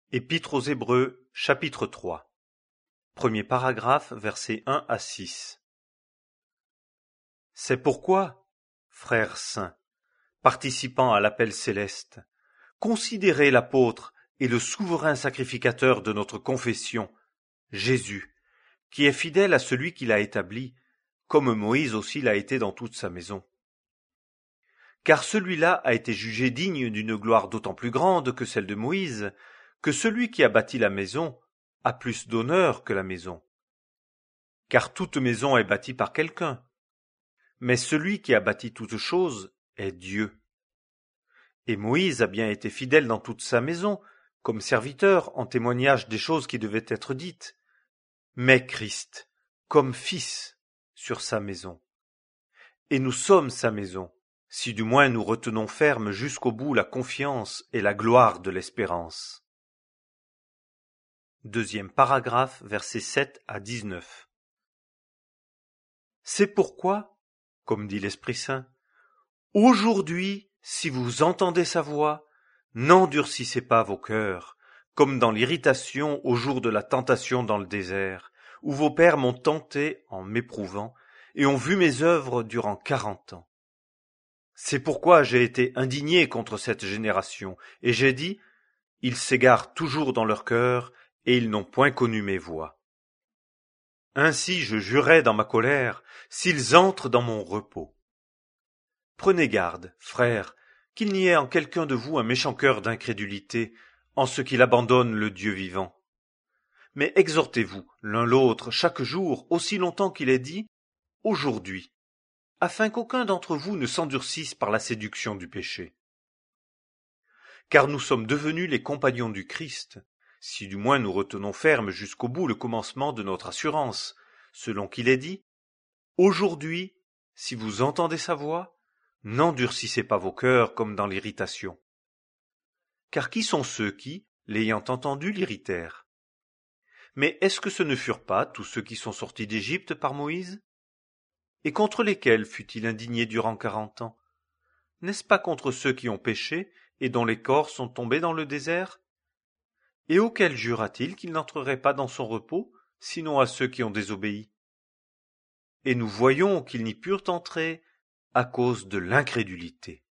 Épître aux Hébreux, chapitre 3. Premier paragraphe, versets 1 à 6. C'est pourquoi, frères saints, participant à l'appel céleste, considérez l'apôtre et le souverain sacrificateur de notre confession, Jésus, qui est fidèle à celui qui l'a établi, comme Moïse aussi l'a été dans toute sa maison. Car celui-là a été jugé digne d'une gloire d'autant plus grande que celle de Moïse, que celui qui a bâti la maison a plus d'honneur que la maison. Car toute maison est bâtie par quelqu'un, mais celui qui a bâti toute chose est Dieu. Et Moïse a bien été fidèle dans toute sa maison, comme serviteur en témoignage des choses qui devaient être dites, mais Christ, comme fils, sur sa maison. Et nous sommes sa maison, si du moins nous retenons ferme jusqu'au bout la confiance et la gloire de l'espérance. Deuxième paragraphe, versets 7 à 19. C'est pourquoi, comme dit l'Esprit Saint, aujourd'hui, si vous entendez sa voix, n'endurcissez pas vos cœurs, comme dans l'irritation au jour de la tentation dans le désert, où vos pères m'ont tenté en m'éprouvant, et ont vu mes œuvres durant 40 ans. C'est pourquoi j'ai été indigné contre cette génération, et j'ai dit, ils s'égarent toujours dans leur cœur, et ils n'ont point connu mes voies. Ainsi je jurais dans ma colère, s'ils entrent dans mon repos. Prenez garde, frères, qu'il n'y ait en quelqu'un de vous un méchant cœur d'incrédulité, en ce qu'il abandonne le Dieu vivant. Mais exhortez-vous l'un l'autre chaque jour, aussi longtemps qu'il est dit, aujourd'hui, afin qu'aucun d'entre vous ne s'endurcisse par la séduction du péché. Car nous sommes devenus les compagnons du Christ, si du moins nous retenons ferme jusqu'au bout le commencement de notre assurance, selon qu'il est dit, aujourd'hui, si vous entendez sa voix, n'endurcissez pas vos cœurs comme dans l'irritation. Car qui sont ceux qui, l'ayant entendu, l'irritèrent? Mais est-ce que ce ne furent pas tous ceux qui sont sortis d'Égypte par Moïse? Et contre lesquels fut-il indigné durant 40 ans? N'est-ce pas contre ceux qui ont péché et dont les corps sont tombés dans le désert? Et auquel jura-t-il qu'il n'entrerait pas dans son repos, sinon à ceux qui ont désobéi? Et nous voyons qu'ils n'y purent entrer à cause de l'incrédulité.